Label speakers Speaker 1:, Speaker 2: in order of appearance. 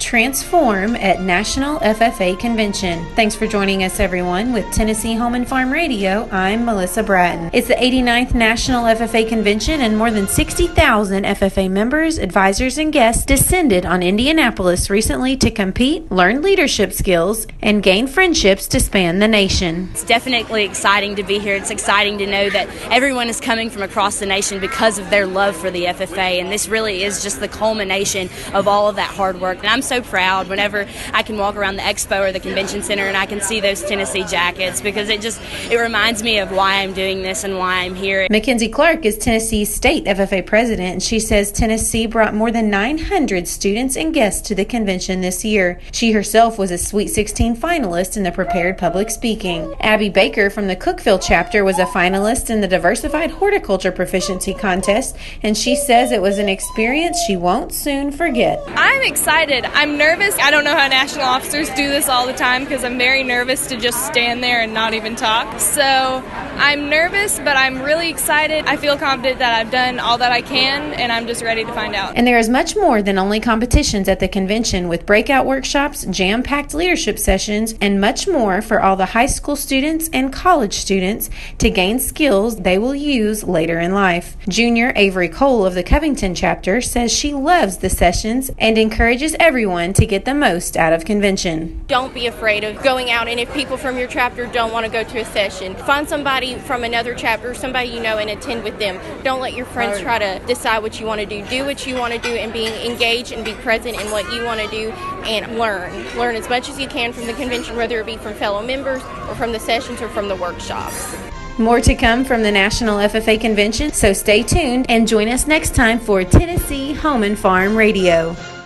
Speaker 1: Transform at National FFA Convention. Thanks for joining us, everyone. With Tennessee Home and Farm Radio, I'm Melissa Bratton. It's the 89th National FFA Convention, and more than 60,000 FFA members, advisors, and guests descended on Indianapolis recently to compete, learn leadership skills, and gain friendships to span the nation.
Speaker 2: It's definitely exciting to be here. It's exciting to know that everyone is coming from across the nation because of their love for the FFA, and this really is just the culmination of all of that hard work. And I'm so proud whenever I can walk around the expo or the convention center and I can see those Tennessee jackets, because it reminds me of why I'm doing this and why I'm here.
Speaker 1: Mackenzie Clark is Tennessee's state FFA president, and she says Tennessee brought more than 900 students and guests to the convention this year. She herself was a Sweet 16 finalist in the Prepared Public Speaking. Abby Baker from the Cookeville chapter was a finalist in the Diversified Horticulture Proficiency Contest, and she says it was an experience she won't soon forget.
Speaker 3: I'm excited. I'm nervous. I don't know how national officers do this all the time because I'm very nervous to just stand there and not even talk. So I'm nervous, but I'm really excited. I feel confident that I've done all that I can, and I'm just ready to find out.
Speaker 1: And there is much more than only competitions at the convention, with breakout workshops, jam-packed leadership sessions, and much more for all the high school students and college students to gain skills they will use later in life. Junior Avery Cole of the Covington chapter says she loves the sessions and encourages everyone to get the most out of convention.
Speaker 4: Don't be afraid of going out, and if people from your chapter don't want to go to a session, find somebody from another chapter, somebody you know, and attend with them. Don't let your friends try to decide what you want to do. Do what you want to do and be engaged and be present in what you want to do, and learn as much as you can from the convention, whether it be from fellow members or from the sessions or from the workshops.
Speaker 1: More to come from the National FFA Convention, so stay tuned and join us next time for Tennessee Home and Farm Radio.